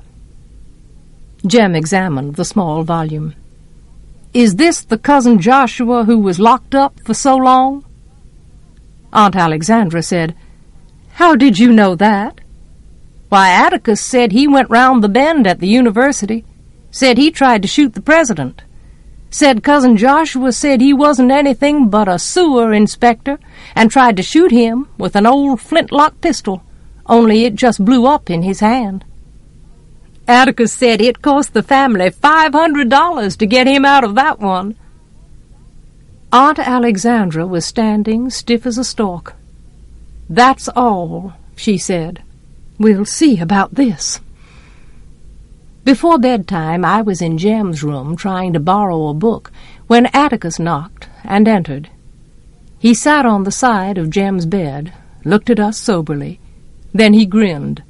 Jem examined the small volume. "Is this the cousin Joshua who was locked up for so long?" Aunt Alexandra said, "How did you know that?" "Why, Atticus said he went round the bend at the university, said he tried to shoot the president, said cousin Joshua said he wasn't anything but a sewer inspector and tried to shoot him with an old flintlock pistol, only it just blew up in his hand. Atticus said it cost the family five hundred dollars to get him out of that one." Aunt Alexandra was standing stiff as a stalk. "That's all," she said. "We'll see about this." Before bedtime I was in Jem's room trying to borrow a book when Atticus knocked and entered. He sat on the side of Jem's bed, looked at us soberly. Then he grinned.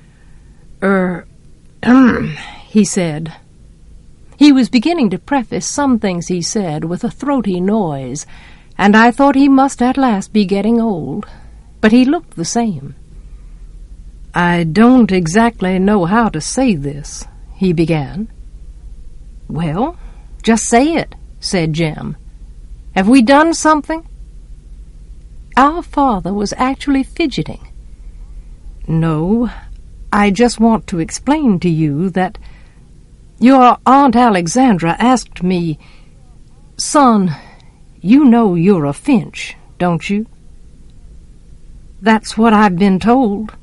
Er, ahem, he said. He was beginning to preface some things he said with a throaty noise, and I thought he must at last be getting old, but he looked the same. "I don't exactly know how to say this," he began. "Well, just say it," said Jem. "Have we done something?" Our father was actually fidgeting. "No, I just want to explain to you that your Aunt Alexandra asked me, 'Son, you know you're a Finch, don't you?' That's what I've been told."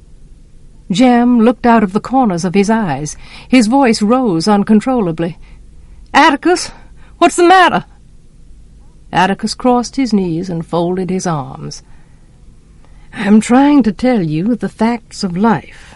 Jem looked out of the corners of his eyes. His voice rose uncontrollably. "Atticus, what's the matter?" Atticus crossed his knees and folded his arms. "I'm trying to tell you the facts of life."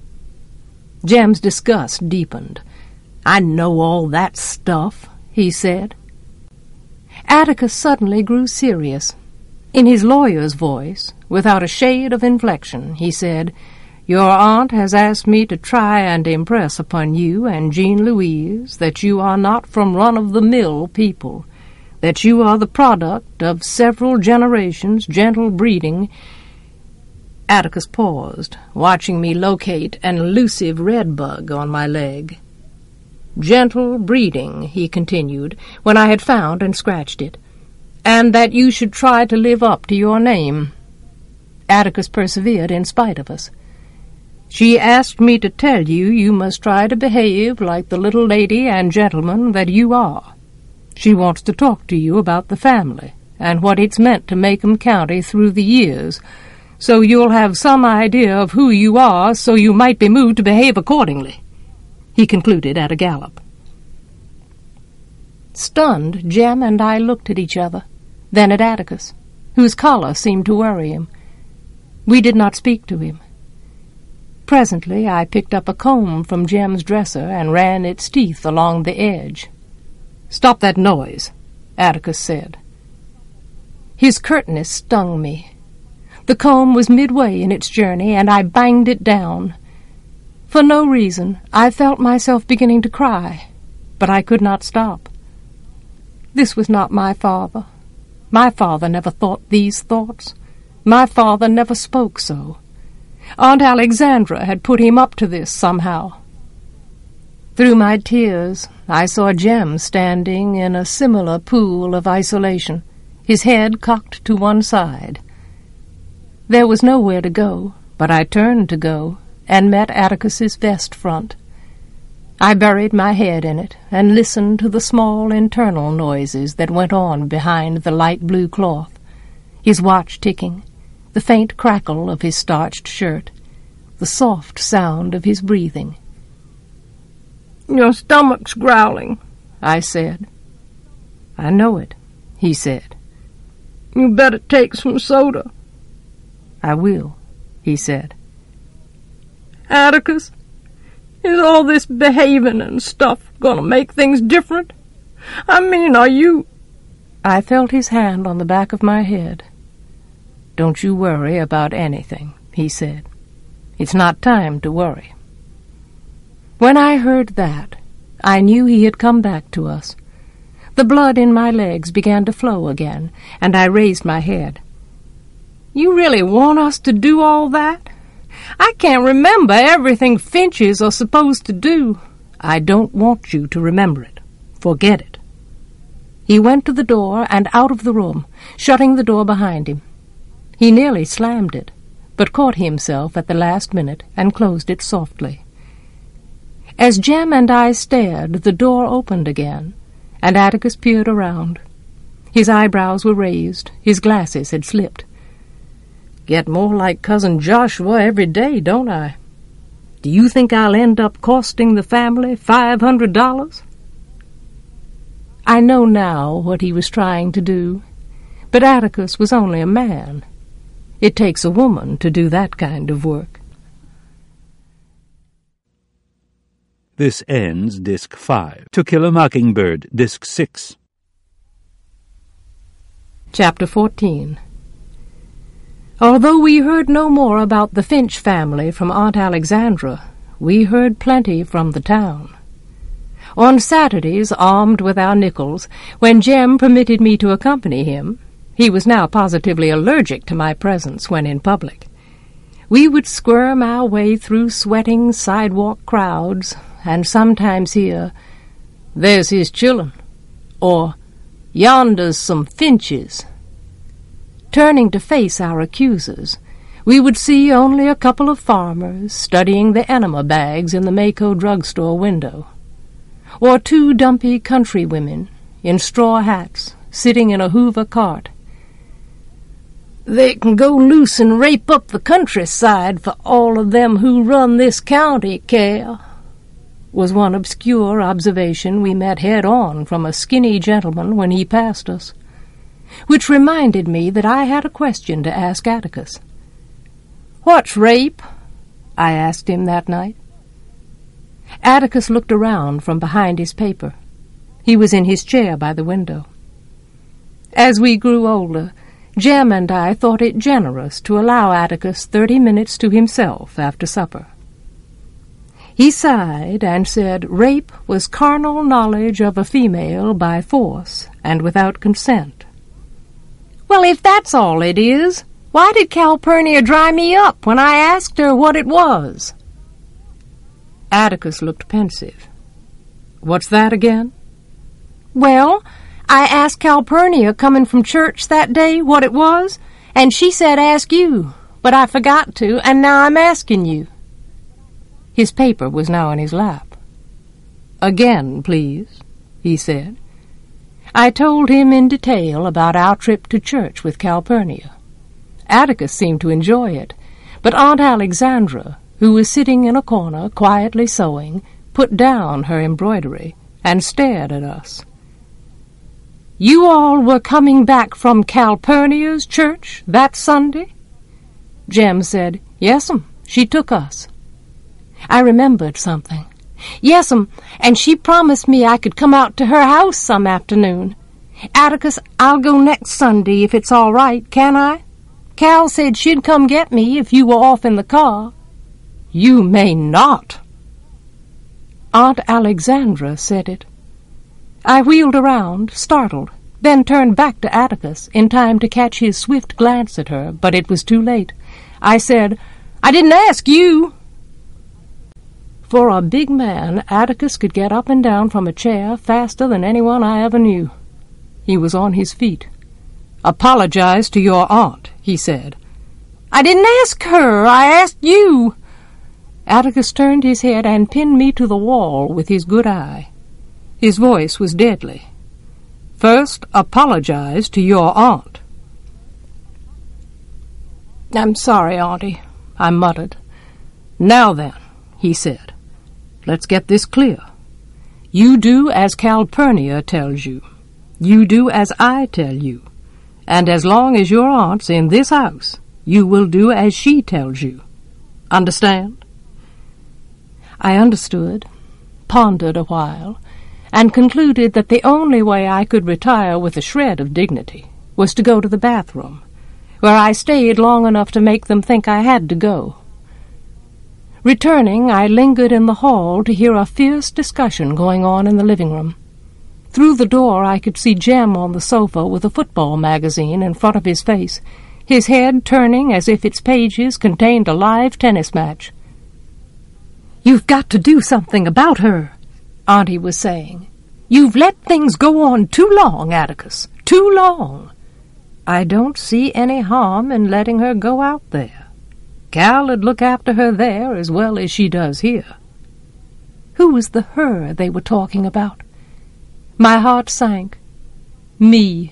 Jem's disgust deepened. "I know all that stuff," he said. Atticus suddenly grew serious. In his lawyer's voice, without a shade of inflection, he said, "Your aunt has asked me to try and impress upon you and Jean Louise that you are not from run-of-the-mill people, that you are the product of several generations' gentle breeding." Atticus paused, watching me locate an elusive red bug on my leg. "Gentle breeding," he continued, when I had found and scratched it. and that you should try to live up to your name. Atticus persevered in spite of us. She asked me to tell you you must try to behave like the little lady and gentleman that you are. She wants to talk to you about the family and what it's meant to Maycomb County through the years, so you'll have some idea of who you are, so you might be moved to behave accordingly," he concluded at a gallop. Stunned, Jem and I looked at each other, then at Atticus, whose collar seemed to worry him. We did not speak to him. Presently I picked up a comb from Jem's dresser and ran its teeth along the edge. "Stop that noise," Atticus said. His curtness stung me. The comb was midway in its journey, and I banged it down. For no reason, I felt myself beginning to cry, but I could not stop. This was not my father. My father never thought these thoughts. My father never spoke so. Aunt Alexandra had put him up to this somehow. Through my tears, I saw Jem standing in a similar pool of isolation, his head cocked to one side. There was nowhere to go, but I turned to go, and met Atticus's vest front. I buried my head in it, and listened to the small internal noises that went on behind the light blue cloth, his watch ticking, the faint crackle of his starched shirt, the soft sound of his breathing. "Your stomach's growling," I said. "I know it," he said. "You better take some soda." "I will," he said. "Atticus, is all this behaving and stuff going to make things different? I mean, are you—" I felt his hand on the back of my head. "Don't you worry about anything," he said. "It's not time to worry." When I heard that, I knew he had come back to us. The blood in my legs began to flow again, and I raised my head. "You really want us to do all that? I can't remember everything Finches are supposed to do." "I don't want you to remember it. Forget it." He went to the door and out of the room, shutting the door behind him. He nearly slammed it, but caught himself at the last minute and closed it softly. As Jem and I stared, the door opened again, and Atticus peered around. His eyebrows were raised, his glasses had slipped. "Get more like Cousin Joshua every day, don't I? Do you think I'll end up costing the family five hundred dollars? I know now what he was trying to do, but Atticus was only a man. It takes a woman to do that kind of work. This ends Disc five. To Kill a Mockingbird, Disc six. Chapter fourteen. Although we heard no more about the Finch family from Aunt Alexandra, we heard plenty from the town. On Saturdays, armed with our nickels, when Jem permitted me to accompany him, he was now positively allergic to my presence when in public, we would squirm our way through sweating sidewalk crowds, and sometimes hear, "There's his chillun," or "Yonder's some Finches." Turning to face our accusers, we would see only a couple of farmers studying the enema bags in the Mayco drugstore window, or two dumpy country women in straw hats sitting in a Hoover cart. "They can go loose and rape up the countryside for all of them who run this county care," was one obscure observation we met head-on from a skinny gentleman when he passed us, which reminded me that I had a question to ask Atticus. "What's rape?" I asked him that night. Atticus looked around from behind his paper. He was in his chair by the window. As we grew older, Jem and I thought it generous to allow Atticus thirty minutes to himself after supper. He sighed and said rape was carnal knowledge of a female by force and without consent. "Well, if that's all it is, why did Calpurnia dry me up when I asked her what it was?" Atticus looked pensive. "What's that again?" "Well, I asked Calpurnia coming from church that day what it was, and she said ask you, but I forgot to, and now I'm asking you." His paper was now in his lap. "Again, please," he said. I told him in detail about our trip to church with Calpurnia. Atticus seemed to enjoy it, but Aunt Alexandra, who was sitting in a corner quietly sewing, put down her embroidery and stared at us. "You all were coming back from Calpurnia's church that Sunday?" Jem said, "Yes'm, she took us." I remembered something. "Yes'm, and she promised me I could come out to her house some afternoon. Atticus, I'll go next Sunday if it's all right, can I? Cal said she'd come get me if you were off in the car." "You may not." Aunt Alexandra said it. I wheeled around, startled, then turned back to Atticus in time to catch his swift glance at her, but it was too late. I said, "I didn't ask you." For a big man, Atticus could get up and down from a chair faster than anyone I ever knew. He was on his feet. "Apologize to your aunt," he said. "I didn't ask her. I asked you." Atticus turned his head and pinned me to the wall with his good eye. His voice was deadly. "First, apologize to your aunt." "I'm sorry, Auntie," I muttered. "Now then," he said, "let's get this clear. You do as Calpurnia tells you. You do as I tell you. And as long as your aunt's in this house, you will do as she tells you. Understand?" I understood, pondered a while, and concluded that the only way I could retire with a shred of dignity was to go to the bathroom, where I stayed long enough to make them think I had to go. Returning, I lingered in the hall to hear a fierce discussion going on in the living room. Through the door I could see Jem on the sofa with a football magazine in front of his face, his head turning as if its pages contained a live tennis match. "You've got to do something about her," Auntie was saying. "You've let things go on too long, Atticus, too long." "I don't see any harm in letting her go out there. Cal'd look after her there as well as she does here." Who was the her they were talking about? My heart sank. Me.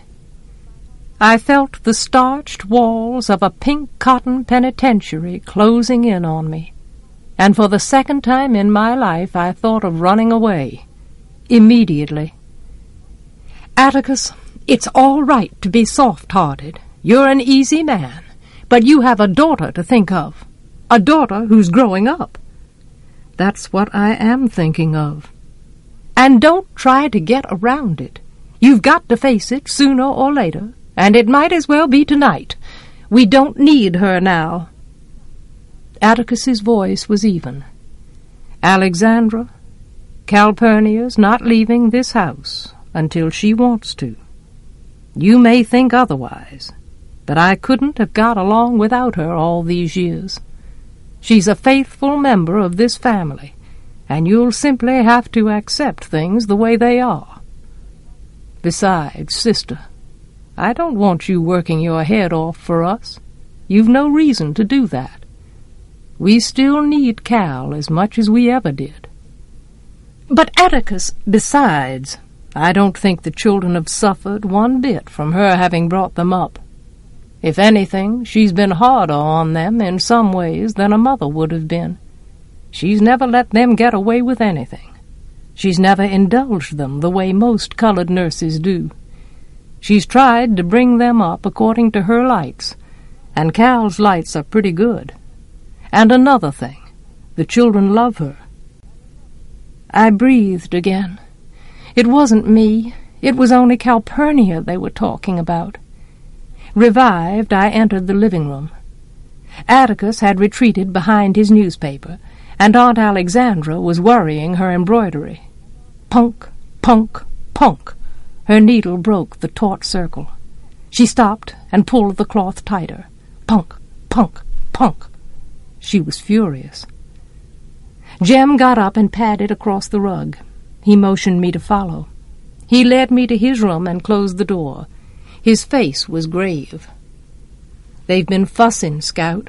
I felt the starched walls of a pink cotton penitentiary closing in on me, and for the second time in my life I thought of running away. Immediately. "Atticus, it's all right to be soft-hearted. You're an easy man. But you have a daughter to think of. A daughter who's growing up." "That's what I am thinking of." "And don't try to get around it. You've got to face it sooner or later, and it might as well be tonight. We don't need her now." Atticus's voice was even. "Alexandra, Calpurnia's not leaving this house until she wants to. You may think otherwise, but I couldn't have got along without her all these years. She's a faithful member of this family, and you'll simply have to accept things the way they are. Besides, sister, I don't want you working your head off for us. You've no reason to do that. We still need Cal as much as we ever did." "But Atticus, besides, I don't think the children have suffered one bit from her having brought them up. If anything, she's been harder on them in some ways than a mother would have been. She's never let them get away with anything. She's never indulged them the way most colored nurses do. She's tried to bring them up according to her lights, and Cal's lights are pretty good. And another thing, the children love her." I breathed again. It wasn't me. It was only Calpurnia they were talking about. Revived, I entered the living room. Atticus had retreated behind his newspaper, and Aunt Alexandra was worrying her embroidery. Punk, punk, punk. Her needle broke the taut circle. She stopped and pulled the cloth tighter. Punk, punk, punk. She was furious. Jem got up and padded across the rug. He motioned me to follow. He led me to his room and closed the door. His face was grave. "They've been fussing, Scout."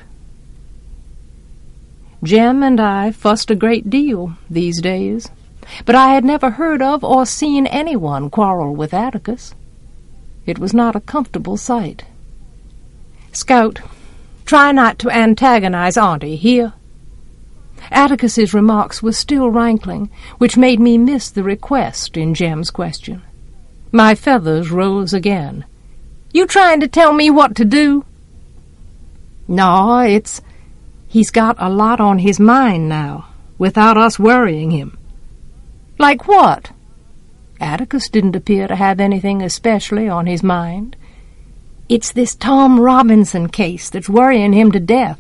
Jem and I fussed a great deal these days, but I had never heard of or seen anyone quarrel with Atticus. It was not a comfortable sight. "Scout, try not to antagonize Auntie, here." Atticus's remarks were still rankling, which made me miss the request in Jem's question. My feathers rose again. "You trying to tell me what to do?" "No, it's... he's got a lot on his mind now, without us worrying him." "Like what?" Atticus didn't appear to have anything especially on his mind. "It's this Tom Robinson case that's worrying him to death."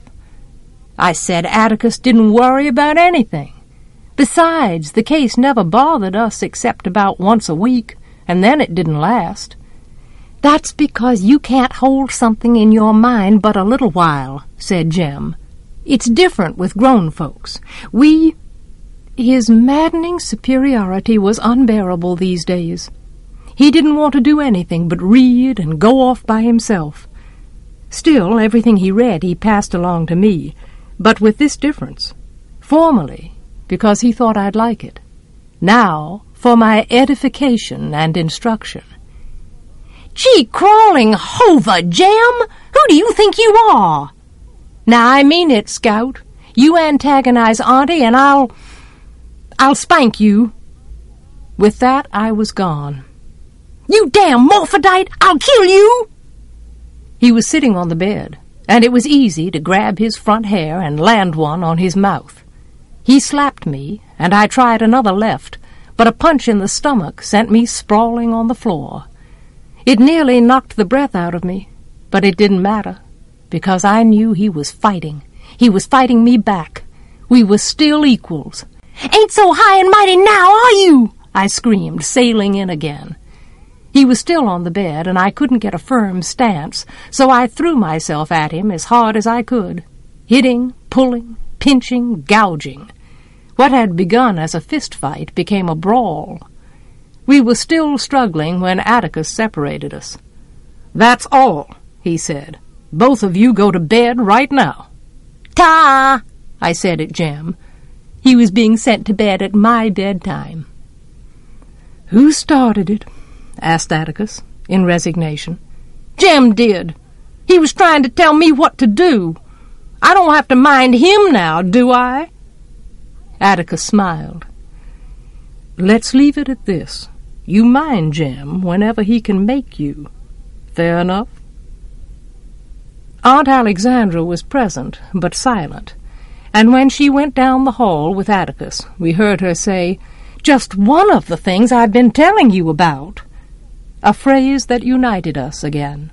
I said Atticus didn't worry about anything. Besides, the case never bothered us except about once a week, and then it didn't last. "That's because you can't hold something in your mind but a little while," said Jem. "It's different with grown folks. We—" His maddening superiority was unbearable these days. He didn't want to do anything but read and go off by himself. Still, everything he read he passed along to me, but with this difference. Formerly, because he thought I'd like it. Now, for my edification and instruction. "Gee, crawling hover, Jem! Who do you think you are?" "Now, I mean it, Scout. You antagonize Auntie, and I'll... I'll spank you." With that, I was gone. "You damn morphodite! I'll kill you!" He was sitting on the bed, and it was easy to grab his front hair and land one on his mouth. He slapped me, and I tried another left, but a punch in the stomach sent me sprawling on the floor. It nearly knocked the breath out of me, but it didn't matter, because I knew he was fighting. He was fighting me back. We were still equals. "Ain't so high and mighty now, are you?" I screamed, sailing in again. He was still on the bed, and I couldn't get a firm stance, so I threw myself at him as hard as I could, hitting, pulling, pinching, gouging. What had begun as a fist fight became a brawl. We were still struggling when Atticus separated us. "That's all," he said. "Both of you go to bed right now." "Ta!" I said at Jem. He was being sent to bed at my bedtime. "Who started it?" asked Atticus, in resignation. "Jem did. He was trying to tell me what to do. I don't have to mind him now, do I?" Atticus smiled. "Let's leave it at this. You mind Jem whenever he can make you. Fair enough?" Aunt Alexandra was present, but silent, and when she went down the hall with Atticus, we heard her say, "Just one of the things I've been telling you about," a phrase that united us again.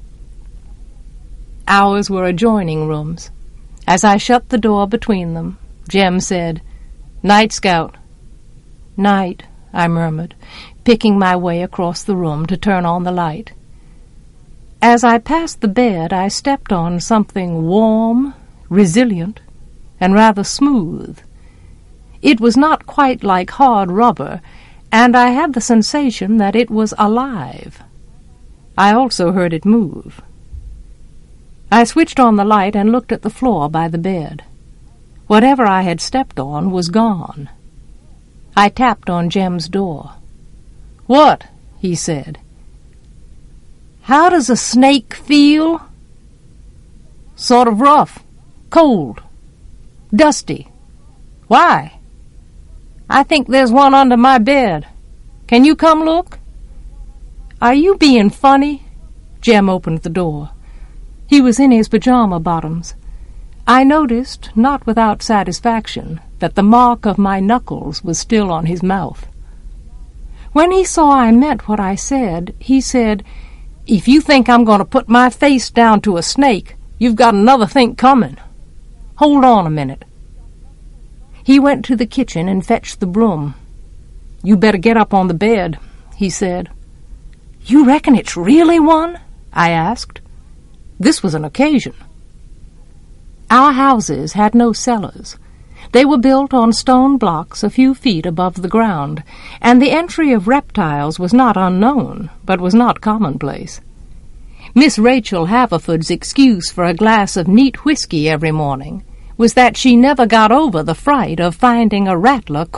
Ours were adjoining rooms. As I shut the door between them, Jem said, "Night, Scout." "Night," I murmured, picking my way across the room to turn on the light. As I passed the bed, I stepped on something warm, resilient, and rather smooth. It was not quite like hard rubber, and I had the sensation that it was alive. I also heard it move. I switched on the light and looked at the floor by the bed. Whatever I had stepped on was gone. I tapped on Jem's door. "What?" he said. "How does a snake feel?" "Sort of rough, cold, dusty." "Why?" "I think there's one under my bed. Can you come look?" "Are you being funny?" Jem opened the door. He was in his pajama bottoms. I noticed, not without satisfaction, that the mark of my knuckles was still on his mouth. When he saw I meant what I said, he said, "If you think I'm going to put my face down to a snake, you've got another think coming. Hold on a minute." He went to the kitchen and fetched the broom. "You better get up on the bed," he said. "You reckon it's really one?" I asked. This was an occasion. Our houses had no cellars. They were built on stone blocks a few feet above the ground, and the entry of reptiles was not unknown, but was not commonplace. Miss Rachel Haverford's excuse for a glass of neat whiskey every morning was that she never got over the fright of finding a rattler